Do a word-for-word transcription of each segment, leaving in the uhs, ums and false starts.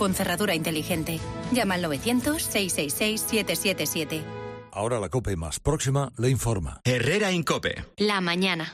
con cerradura inteligente. Llama al novecientos, seiscientos sesenta y seis, setecientos setenta y siete. Ahora la COPE más próxima le informa. Herrera Incope. La mañana.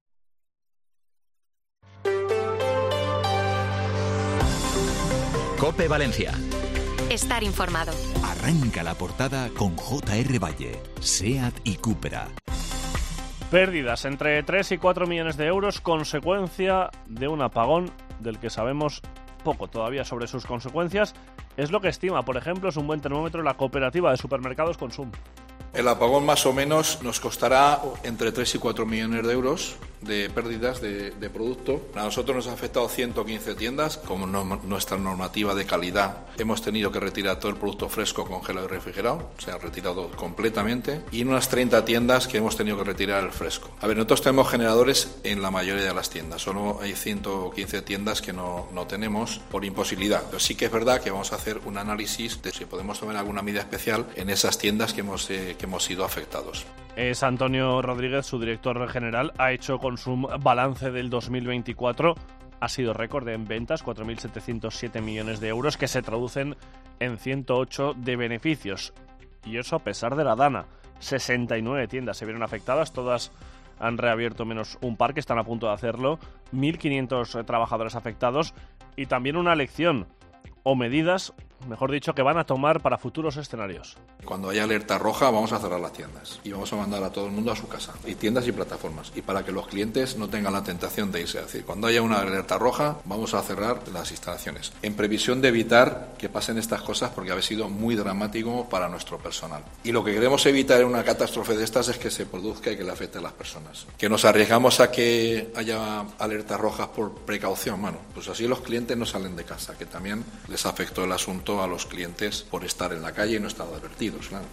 COPE Valencia. Estar informado. Arranca la portada con J R Valle, SEAT y Cupra. Pérdidas entre tres y cuatro millones de euros, consecuencia de un apagón del que sabemos poco todavía sobre sus consecuencias. Es lo que estima, por ejemplo, es un buen termómetro, la cooperativa de supermercados Consum. El apagón más o menos nos costará entre tres y cuatro millones de euros de pérdidas de, de producto. A nosotros nos ha afectado ciento quince tiendas. Como no, nuestra normativa de calidad, hemos tenido que retirar todo el producto fresco, congelado y refrigerado. Se ha retirado completamente. Y unas treinta tiendas que hemos tenido que retirar el fresco. A ver, nosotros tenemos generadores en la mayoría de las tiendas. Solo hay ciento quince tiendas que no, no tenemos por imposibilidad. Pero sí que es verdad que vamos a hacer un análisis de si podemos tomar alguna medida especial en esas tiendas que hemos, eh, que hemos sido afectados. Es Antonio Rodríguez, su director general. Ha hecho Consum balance del dos mil veinticuatro. Ha sido récord en ventas, cuatro mil setecientos siete millones de euros, que se traducen en ciento ocho de beneficios. Y eso a pesar de la Dana. sesenta y nueve tiendas se vieron afectadas, todas han reabierto menos un par que están a punto de hacerlo. mil quinientos trabajadores afectados. Y también una lección o medidas, mejor dicho, que van a tomar para futuros escenarios. Cuando haya alerta roja vamos a cerrar las tiendas y vamos a mandar a todo el mundo a su casa, y tiendas y plataformas, y para que los clientes no tengan la tentación de irse. Es decir, cuando haya una alerta roja vamos a cerrar las instalaciones, en previsión de evitar que pasen estas cosas, porque ha sido muy dramático para nuestro personal. Y lo que queremos evitar en una catástrofe de estas es que se produzca y que le afecte a las personas. Que nos arriesgamos a que haya alertas rojas por precaución. Bueno, pues así los clientes no salen de casa, que también les afectó el asunto a los clientes por estar en la calle y no estar advertidos, claro.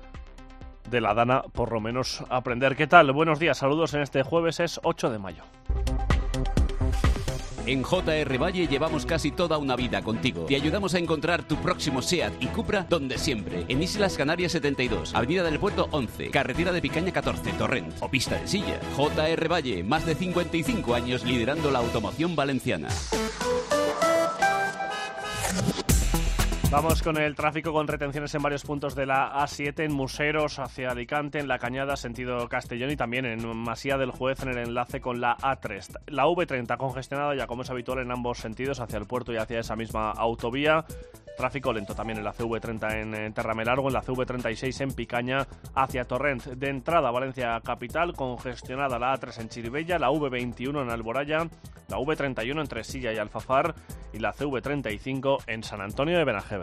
De la Dana, por lo menos, aprender. ¿Qué tal? Buenos días, saludos en este jueves, es ocho de mayo. En J R Valle llevamos casi toda una vida contigo. Te ayudamos a encontrar tu próximo SEAT y Cupra donde siempre. En Islas Canarias setenta y dos, Avenida del Puerto once, Carretera de Picaña catorce, Torrent o Pista de Silla. J R Valle, más de cincuenta y cinco años liderando la automoción valenciana. Vamos con el tráfico, con retenciones en varios puntos de la A siete, en Museros hacia Alicante, en La Cañada sentido Castellón, y también en Masía del Juez en el enlace con la A tres. La V treinta congestionada ya como es habitual en ambos sentidos, hacia el puerto y hacia esa misma autovía. Tráfico lento también en la C V treinta en, en Terramelargo, en la C V treinta y seis en Picaña hacia Torrent. De entrada Valencia Capital, congestionada la A tres en Chirivella, la V veintiuno en Alboraya, la V treinta y uno entre Silla y Alfafar y la C V treinta y cinco en San Antonio de Benajever.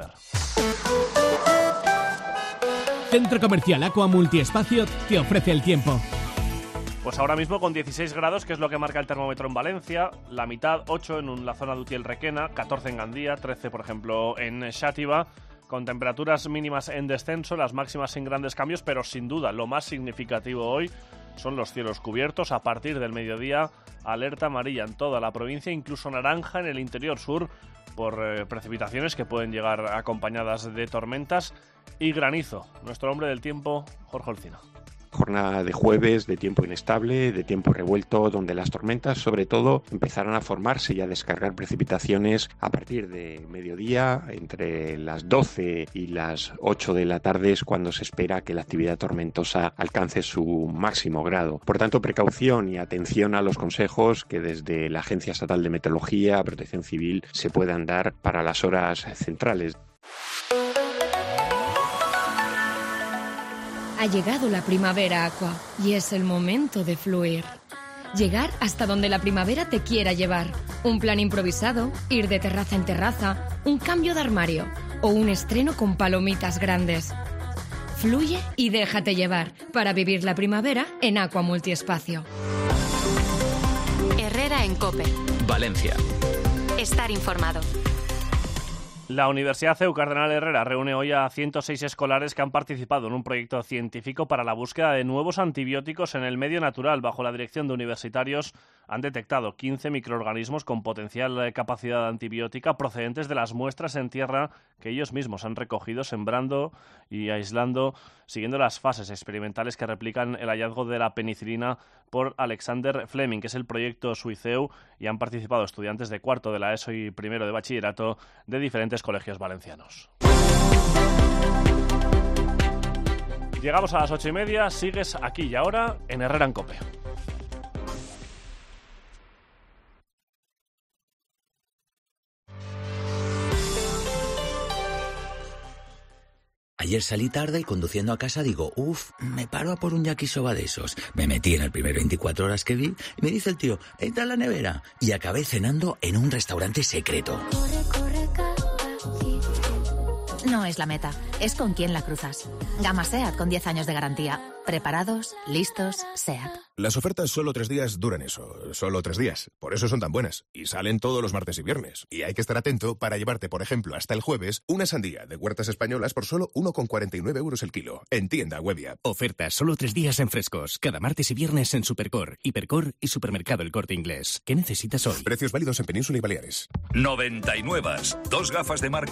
Centro Comercial Aqua Multiespacio te ofrece el tiempo. Pues ahora mismo con dieciséis grados, que es lo que marca el termómetro en Valencia, la mitad, ocho en la zona de Utiel-Requena, catorce en Gandía, trece por ejemplo en Xàtiva, con temperaturas mínimas en descenso, las máximas sin grandes cambios, pero sin duda lo más significativo hoy son los cielos cubiertos. A partir del mediodía, alerta amarilla en toda la provincia, incluso naranja en el interior sur, por eh, precipitaciones que pueden llegar acompañadas de tormentas y granizo. Nuestro hombre del tiempo, Jorge Olcina. Jornada de jueves de tiempo inestable, de tiempo revuelto, donde las tormentas sobre todo empezarán a formarse y a descargar precipitaciones a partir de mediodía. Entre las doce y las ocho de la tarde es cuando se espera que la actividad tormentosa alcance su máximo grado. Por tanto, precaución y atención a los consejos que desde la Agencia Estatal de Meteorología, Protección Civil, se puedan dar para las horas centrales. Ha llegado la primavera, Aqua, y es el momento de fluir. Llegar hasta donde la primavera te quiera llevar. Un plan improvisado, ir de terraza en terraza, un cambio de armario o un estreno con palomitas grandes. Fluye y déjate llevar para vivir la primavera en Aqua Multiespacio. Herrera en COPE. Valencia. Estar informado. La Universidad C E U Cardenal Herrera reúne hoy a ciento seis escolares que han participado en un proyecto científico para la búsqueda de nuevos antibióticos en el medio natural, bajo la dirección de universitarios han detectado quince microorganismos con potencial capacidad antibiótica procedentes de las muestras en tierra que ellos mismos han recogido, sembrando y aislando, siguiendo las fases experimentales que replican el hallazgo de la penicilina por Alexander Fleming, que es el proyecto Suiceu, y han participado estudiantes de cuarto de la ESO y primero de bachillerato de diferentes colegios valencianos. Llegamos a las ocho y media, sigues aquí y ahora en Herrera en COPE. Ayer salí tarde y conduciendo a casa digo, uff, me paro a por un yakisoba de esos. Me metí en el primer veinticuatro horas que vi y me dice el tío, entra en la nevera. Y acabé cenando en un restaurante secreto. Corre, corre, no es la meta, es con quién la cruzas. Gama SEAT con diez años de garantía. Preparados, listos, SEAT. Las ofertas solo tres días duran eso, solo tres días. Por eso son tan buenas. Y salen todos los martes y viernes. Y hay que estar atento para llevarte, por ejemplo, hasta el jueves, una sandía de Huertas Españolas por solo uno con cuarenta y nueve euros el kilo. En tienda web y app. Ofertas solo tres días en Frescos. Cada martes y viernes en Supercor, Hipercor y Supermercado El Corte Inglés. ¿Qué necesitas hoy? Precios válidos en Península y Baleares. noventa y nueve. Dos gafas de marca